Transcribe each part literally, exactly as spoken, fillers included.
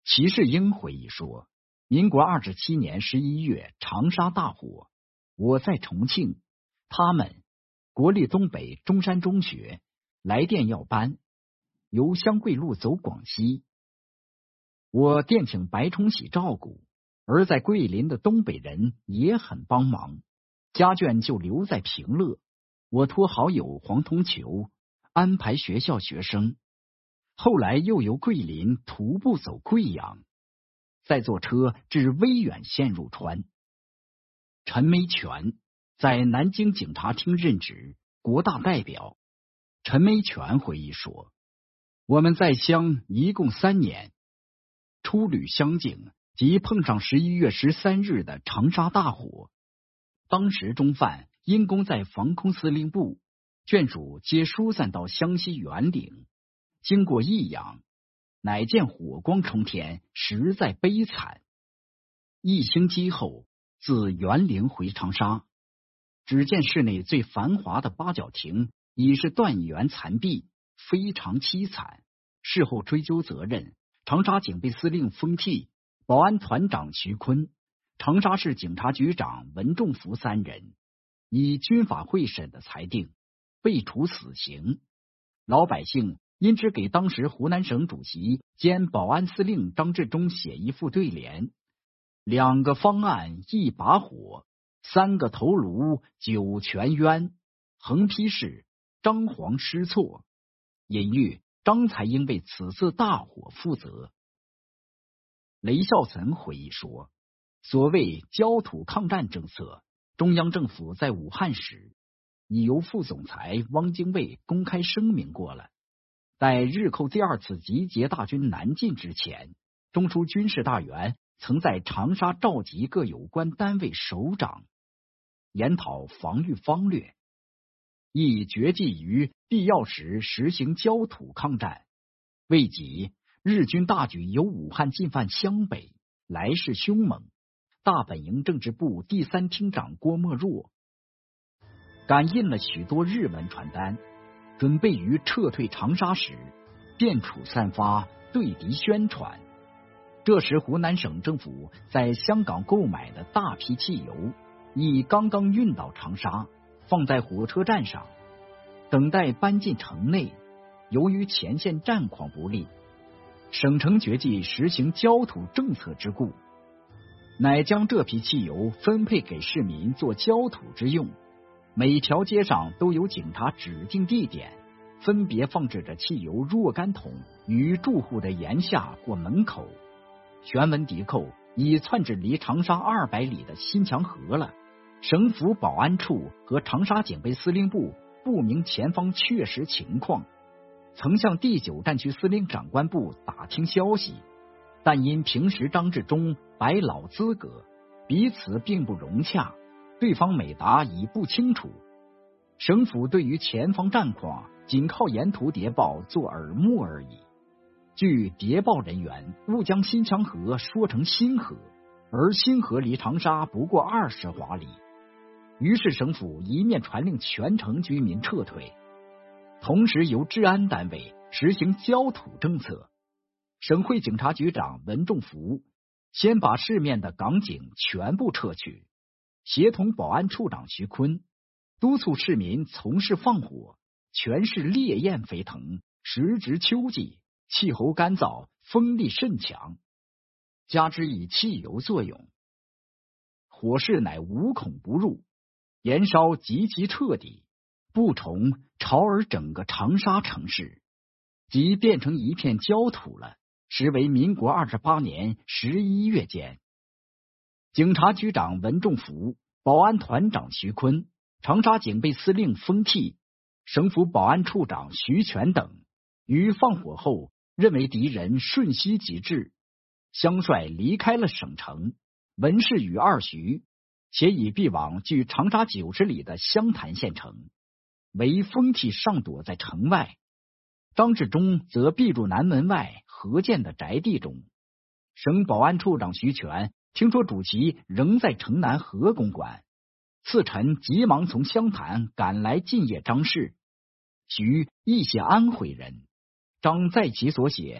齐世英回忆说，民国二十七年十一月长沙大火，我在重庆，他们国立东北中山中学来电要搬，由湘桂路走广西，我电请白崇禧照顾，而在桂林的东北人也很帮忙，家眷就留在平乐，我托好友黄同求安排学校学生，后来又由桂林徒步走贵阳，再坐车至威远县入川。陈梅全在南京警察厅任职，国大代表。陈梅全回忆说，我们在乡一共三年，初旅乡境即碰上十一月十三日的长沙大火。当时中犯因公在防空司令部，眷属皆疏散到湘西沅陵，经过益阳，乃见火光冲天，实在悲惨。一星期后，自沅陵回长沙，只见市内最繁华的八角亭已是断垣残壁，非常凄惨。事后追究责任，长沙警备司令封替、保安团长徐坤、长沙市警察局长文仲福三人，以军法会审的裁定，被处死刑。老百姓因之给当时湖南省主席兼保安司令张治中写一副对联：两个方案一把火，三个头颅九泉冤，横批是张皇失措，隐喻张才应为此次大火负责。雷孝岑回忆说，所谓焦土抗战政策，中央政府在武汉时已由副总裁汪精卫公开声明过了。在日寇第二次集结大军南进之前，中书军事大员曾在长沙召集各有关单位首长，研讨防御方略，亦决计于必要时实行焦土抗战。未及日军大举由武汉进犯湘北，来势凶猛，大本营政治部第三厅长郭沫若赶印了许多日文传单，准备于撤退长沙时便处散发，对敌宣传。这时湖南省政府在香港购买的大批汽油已刚刚运到长沙，放在火车站上，等待搬进城内。由于前线战况不利，省城决计实行焦土政策之故，乃将这批汽油分配给市民做焦土之用。每条街上都有警察指定地点，分别放置着汽油若干桶于住户的檐下或门口。全文敌寇已窜至离长沙二百里的新墙河了。省府保安处和长沙警备司令部不明前方确实情况，曾向第九战区司令长官部打听消息，但因平时张治中摆老资格，彼此并不融洽，对方每答已不清楚。省府对于前方战况仅靠沿途谍报做耳目而已。据谍报人员误将新墙河说成新河，而新河离长沙不过二十华里，于是省府一面传令全城居民撤退，同时由治安单位实行焦土政策。省会警察局长文仲福先把市面的港警全部撤去，协同保安处长徐坤督促市民从事放火。全市烈焰飞腾，时值秋季，气候干燥，风力甚强，加之以汽油作用，火势乃无孔不入，燃烧极其彻底，不虫朝而整个长沙城市，即变成一片焦土了。时为民国二十八年十一月间，警察局长文仲福、保安团长徐坤、长沙警备司令封替、省府保安处长徐全等，于放火后认为敌人瞬息即至，相率离开了省城。文氏与二徐且已避往距长沙九十里的湘潭县城，为封替尚躲在城外，张治中则避入南门外何建的宅地中。省保安处长徐全听说主席仍在城南何公馆，次晨急忙从湘潭赶来进谒张氏。徐亦写安徽人，张在其所写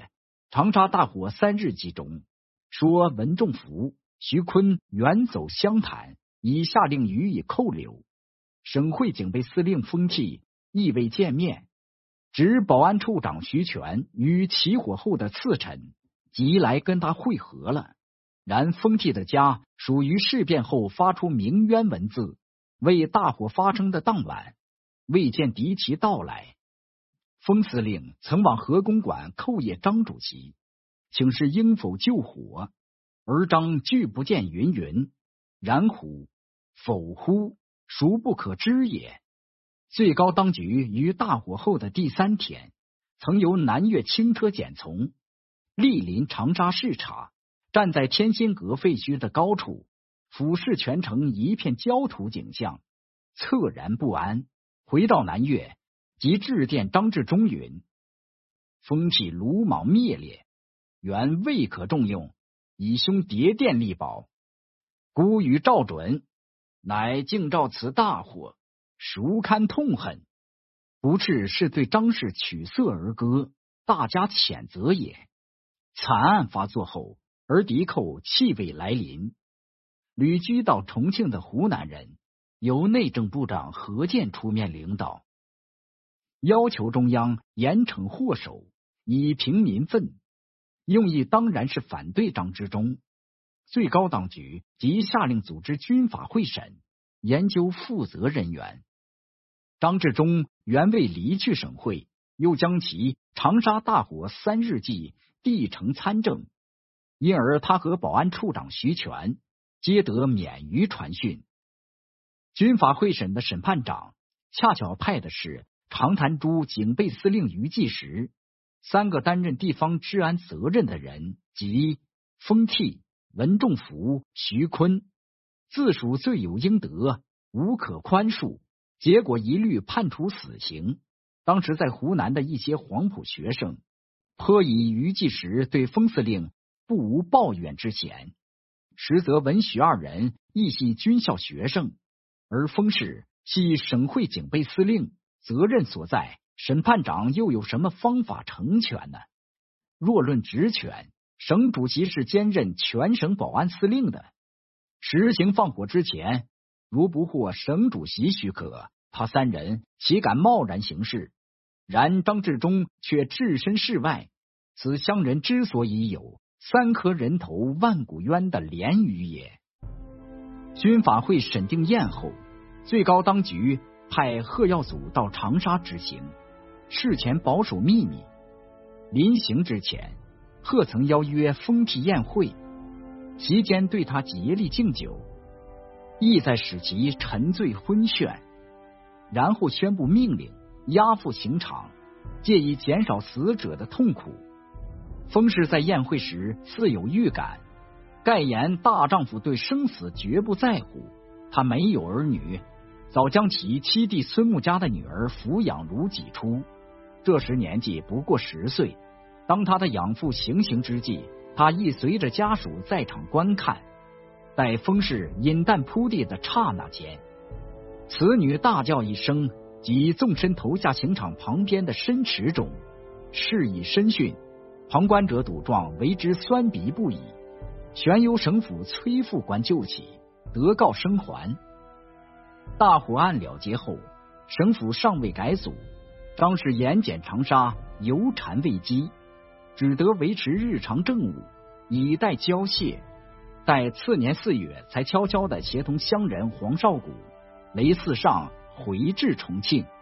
长沙大火三日记中说，文仲福、徐坤远走湘潭，已下令予以扣留。省会警备司令封替亦未见面，指保安处长徐全与起火后的次臣即来跟他会合了。然封替的家属于事变后发出鸣冤文字，为大火发生的当晚未见敌其到来。封司令曾往何公馆叩谒张主席，请示应否救火，而张拒不见云云，然乎否乎，孰不可知也。最高当局于大火后的第三天，曾由南越轻车检从，莅临长沙视察，站在天心阁废墟的高处，俯视全城一片焦土景象，恻然不安。回到南越，即致电张治中云：风气鲁莽灭烈，原未可重用，以兄迭电力保。孤与赵准，乃竟召此大祸，孰堪痛恨？不啻是对张氏取色而歌，大家谴责也。惨案发作后，而敌寇气未来临，旅居到重庆的湖南人由内政部长何健出面领导，要求中央严惩祸首，以平民愤，用意当然是反对张之中。最高当局即下令组织军法会审，研究负责人员。张治中原未离去省会，又将其长沙大火三日记递呈参政，因而他和保安处长徐全皆得免于传讯。军法会审的审判长恰巧派的是长潭诸警备司令于继时，三个担任地方治安责任的人，即封替、文仲福、徐坤，自属罪有应得，无可宽恕，结果一律判处死刑。当时在湖南的一些黄埔学生颇以于继时对封司令不无抱怨之嫌，实则文许二人亦系军校学生，而封氏系省会警备司令，责任所在，审判长又有什么方法成全呢？若论职权，省主席是兼任全省保安司令的，实行放火之前，如不获省主席许可，他三人岂敢贸然行事？然张治中却置身事外，此乡人之所以有三颗人头万古冤的联语也。军法会审定验后，最高当局派贺耀祖到长沙执行，事前保守秘密。临行之前，贺曾邀约封替宴会，席间对他竭力敬酒，意在使其沉醉昏眩，然后宣布命令押赴刑场，借以减少死者的痛苦。封氏在宴会时似有预感，盖言大丈夫对生死绝不在乎，他没有儿女，早将其七弟孙木家的女儿抚养如己出，这时年纪不过十岁。当他的养父行刑之际，他亦随着家属在场观看。待封氏饮弹铺地的刹那间，此女大叫一声，即纵身投下刑场旁边的深池中，事已深讯，旁观者睹状为之酸鼻不已，全由省府崔副官救起，得告生还。大火案了结后，省府尚未改组，张氏严检长沙，犹缠未击，只得维持日常政务，以待交卸。待次年四月，才悄悄地协同乡人黄绍谷、雷四上回至重庆。